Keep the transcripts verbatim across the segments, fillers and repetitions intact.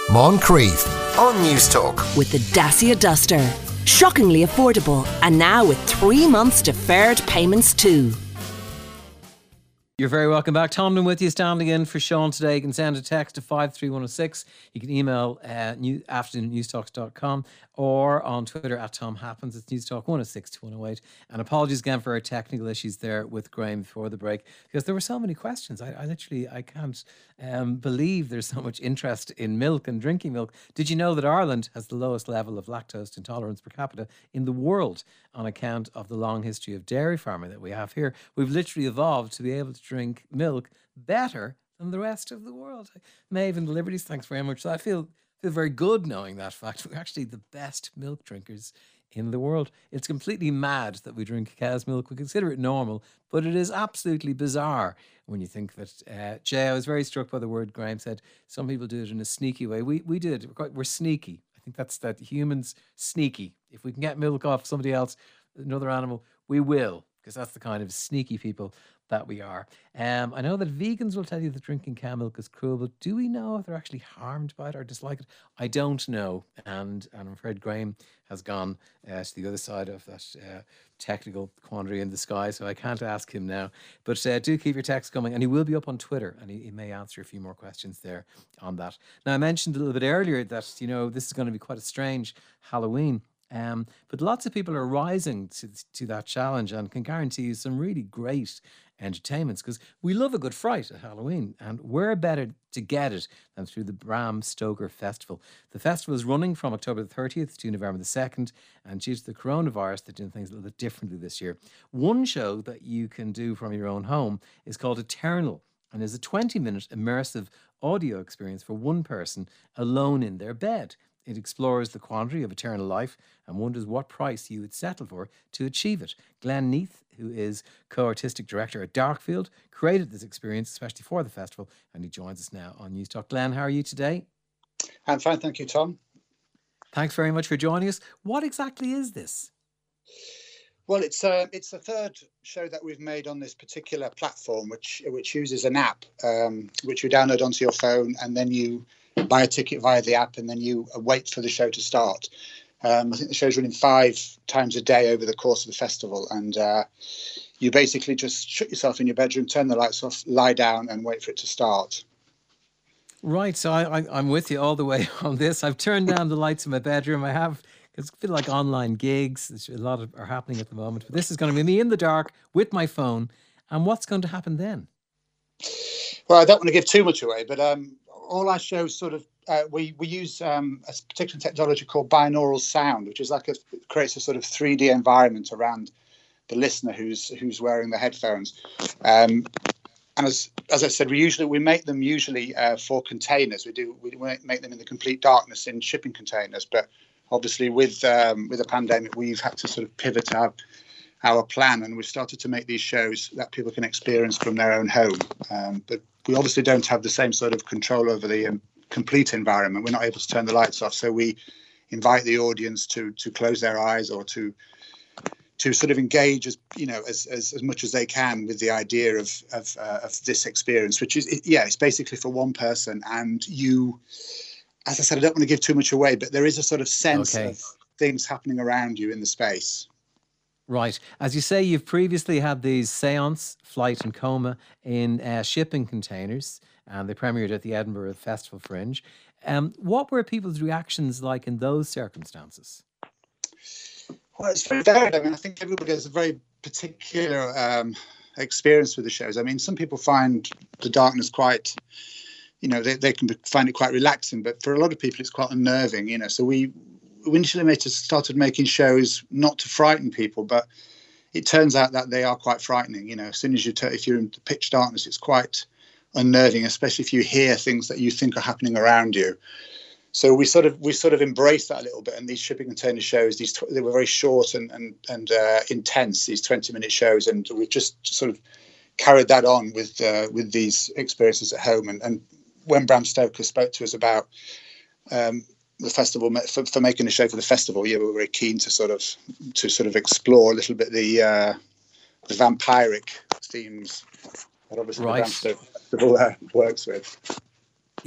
Moncrief on News Talk. With the Dacia Duster. Shockingly affordable, and now with three months deferred payments too. You're very welcome back. Tomlin with you, standing in for Sean today. You can send a text to five three one oh six. You can email uh, new, afternoon news talks dot com or on Twitter at Tom Happens. It's Newstalk one oh six to one oh eight. And apologies again for our technical issues there with Graham before the break, because there were so many questions. I, I literally, I can't um, believe there's so much interest in milk and drinking milk. Did you know that Ireland has the lowest level of lactose intolerance per capita in the world on account of the long history of dairy farming that we have here? We've literally evolved to be able to drink milk better than the rest of the world. Maeve and the Liberties, thanks very much. So I feel feel very good knowing that fact. We're actually the best milk drinkers in the world. It's completely mad that we drink cow's milk. We consider it normal, but it is absolutely bizarre when you think that. Uh, Jay, I was very struck by the word Graham said. Some people do it in a sneaky way. We we did. We're, quite, we're sneaky. I think that's that humans sneaky. If we can get milk off somebody else, another animal, we will, because that's the kind of sneaky people that we are. Um, I know that vegans will tell you that drinking cow milk is cruel, but do we know if they're actually harmed by it or dislike it? I don't know. And, and I'm afraid Graham has gone uh, to the other side of that uh, technical quandary in the sky, so I can't ask him now. But uh, do keep your texts coming, and he will be up on Twitter, and he, he may answer a few more questions there on that. Now, I mentioned a little bit earlier that, you know, this is going to be quite a strange Halloween. Um, but lots of people are rising to, to that challenge and can guarantee you some really great entertainments, because we love a good fright at Halloween, and where better to get it than through the Bram Stoker Festival. The festival is running from October the thirtieth to November the second, and due to the coronavirus, they're doing things a little bit differently this year. One show that you can do from your own home is called Eternal, and is a twenty minute immersive audio experience for one person alone in their bed. It explores the quandary of eternal life and wonders what price you would settle for to achieve it. Glenn Neath, who is co-artistic director at Darkfield, created this experience especially for the festival, and he joins us now on News Talk. Glenn, how are you today? I'm fine, thank you, Tom. Thanks very much for joining us. What exactly is this? Well, it's uh, it's the third show that we've made on this particular platform, which which uses an app, um, which you download onto your phone, and then you buy a ticket via the app, and then you wait for the show to start. Um, I think the show's running five times a day over the course of the festival, and uh, you basically just shut yourself in your bedroom, turn the lights off, lie down, and wait for it to start. Right, so I, I, I'm with you all the way on this. I've turned down the lights in my bedroom. I have, because I feel like online gigs, a lot of, are happening at the moment. But this is going to be me in the dark with my phone. And what's going to happen then? Well, I don't want to give too much away, but um, all our shows sort of, uh, we, we use um, a particular technology called binaural sound, which is like a, creates a sort of three D environment around the listener who's who's wearing the headphones. Um, and as as I said, we usually we make them usually uh, for containers. We do we make them in the complete darkness in shipping containers. But obviously, with um, with the pandemic, we've had to sort of pivot our our plan, and we've started to make these shows that people can experience from their own home. Um, but we obviously don't have the same sort of control over the um, complete environment. We're not able to turn the lights off, so we invite the audience to to close their eyes or to to sort of engage as you know as as, as much as they can with the idea of of, uh, of this experience, which is yeah, it's basically for one person. And you, as I said, I don't want to give too much away, but there is a sort of sense okay. of things happening around you in the space. Right. As you say, you've previously had these Seance, Flight and Coma in uh, shipping containers, and they premiered at the Edinburgh Festival Fringe. Um, what were people's reactions like in those circumstances? Well, it's very varied. I mean, I think everybody has a very particular um, experience with the shows. I mean, some people find the darkness quite, you know, they, they can find it quite relaxing, but for a lot of people, it's quite unnerving, you know. So we, we initially made, started making shows not to frighten people, but it turns out that they are quite frightening. You know, as soon as you, t- if you're in pitch darkness, it's quite unnerving, especially if you hear things that you think are happening around you. So we sort of we sort of embraced that a little bit, and these shipping container shows, these tw- they were very short and and and uh, intense. These twenty minute shows, and we just sort of carried that on with uh, with these experiences at home. And, and when Bram Stoker spoke to us about um, the festival for, for making a show for the festival, yeah, we were very keen to sort of to sort of explore a little bit the uh, the vampiric themes that obviously right. the Bram Stoker Festival uh, works with.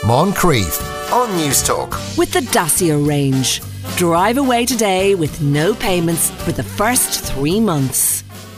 Moncrief on News Talk. With the Dacia range. Drive away today with no payments for the first three months.